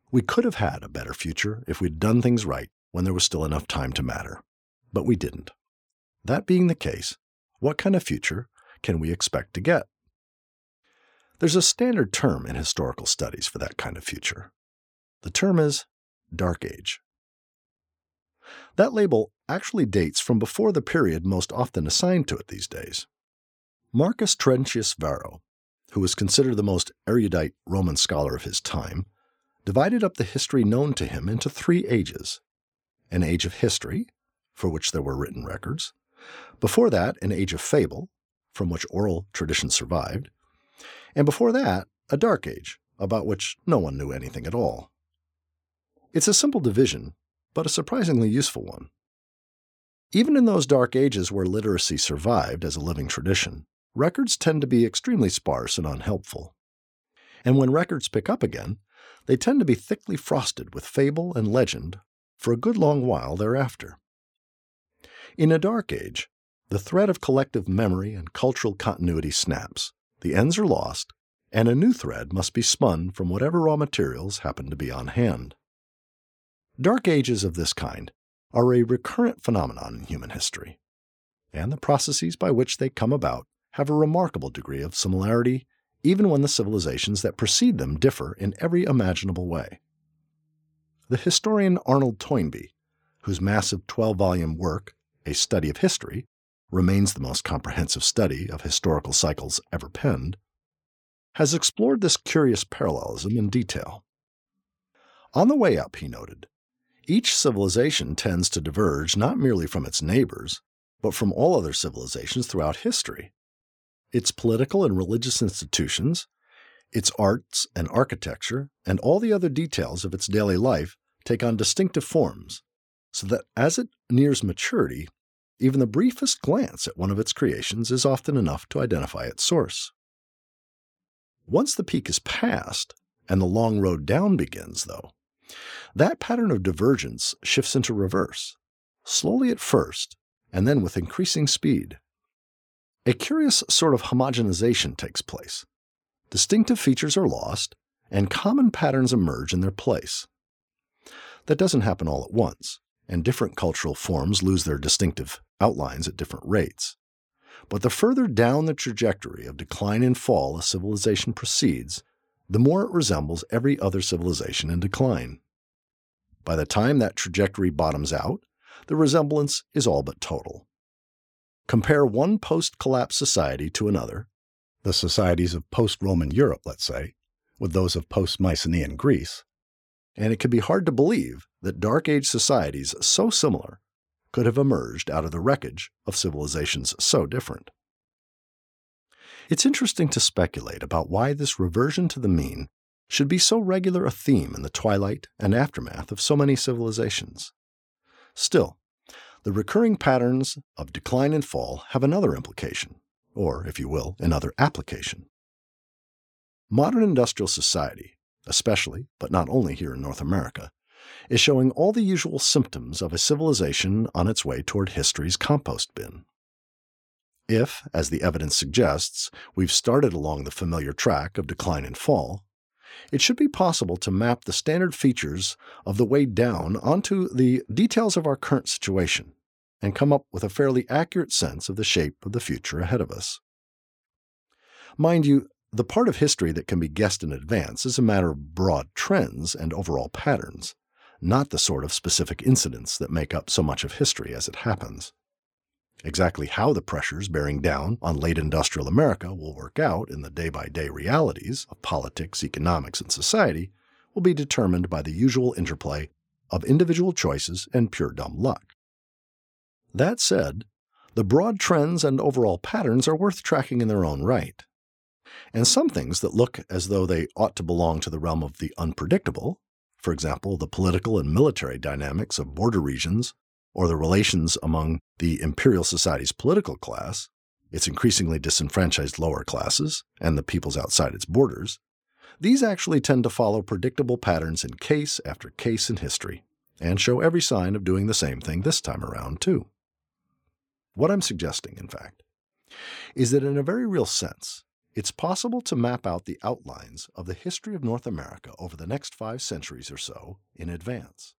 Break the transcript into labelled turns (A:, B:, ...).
A: We could have had a better future if we'd done things right when there was still enough time to matter. But we didn't. That being the case, what kind of future can we expect to get? There's a standard term in historical studies for that kind of future. The term is Dark Age. That label actually dates from before the period most often assigned to it these days. Marcus Terentius Varro, who was considered the most erudite Roman scholar of his time, divided up the history known to him into 3 ages. An age of history, for which there were written records. Before that, an age of fable, from which oral tradition survived. And before that, a dark age, about which no one knew anything at all. It's a simple division, but a surprisingly useful one. Even in those dark ages where literacy survived as a living tradition, records tend to be extremely sparse and unhelpful. And when records pick up again, they tend to be thickly frosted with fable and legend for a good long while thereafter. In a dark age, the thread of collective memory and cultural continuity snaps, the ends are lost, and a new thread must be spun from whatever raw materials happen to be on hand. Dark ages of this kind are a recurrent phenomenon in human history, and the processes by which they come about have a remarkable degree of similarity even when the civilizations that precede them differ in every imaginable way. The historian Arnold Toynbee, whose massive 12-volume work, A Study of History, remains the most comprehensive study of historical cycles ever penned, has explored this curious parallelism in detail. On the way up, he noted, each civilization tends to diverge not merely from its neighbors, but from all other civilizations throughout history. Its political and religious institutions, its arts and architecture, and all the other details of its daily life take on distinctive forms, so that as it nears maturity, even the briefest glance at one of its creations is often enough to identify its source. Once the peak is passed, and the long road down begins, though, that pattern of divergence shifts into reverse, slowly at first, and then with increasing speed. A curious sort of homogenization takes place. Distinctive features are lost, and common patterns emerge in their place. That doesn't happen all at once, and different cultural forms lose their distinctive outlines at different rates. But the further down the trajectory of decline and fall a civilization proceeds, the more it resembles every other civilization in decline. By the time that trajectory bottoms out, the resemblance is all but total. Compare one post-collapse society to another, the societies of post-Roman Europe, let's say, with those of post-Mycenaean Greece, and it can be hard to believe that Dark Age societies so similar could have emerged out of the wreckage of civilizations so different. It's interesting to speculate about why this reversion to the mean should be so regular a theme in the twilight and aftermath of so many civilizations. Still, the recurring patterns of decline and fall have another implication, or, if you will, another application. Modern industrial society, especially, but not only here in North America, is showing all the usual symptoms of a civilization on its way toward history's compost bin. If, as the evidence suggests, we've started along the familiar track of decline and fall, it should be possible to map the standard features of the way down onto the details of our current situation and come up with a fairly accurate sense of the shape of the future ahead of us. Mind you, the part of history that can be guessed in advance is a matter of broad trends and overall patterns, not the sort of specific incidents that make up so much of history as it happens. Exactly how the pressures bearing down on late industrial America will work out in the day-by-day realities of politics, economics, and society will be determined by the usual interplay of individual choices and pure dumb luck. That said, the broad trends and overall patterns are worth tracking in their own right. And some things that look as though they ought to belong to the realm of the unpredictable, for example, the political and military dynamics of border regions, or the relations among the imperial society's political class, its increasingly disenfranchised lower classes, and the peoples outside its borders, these actually tend to follow predictable patterns in case after case in history, and show every sign of doing the same thing this time around, too. What I'm suggesting, in fact, is that in a very real sense, It's possible to map out the outlines of the history of North America over the next 5 centuries or so in advance.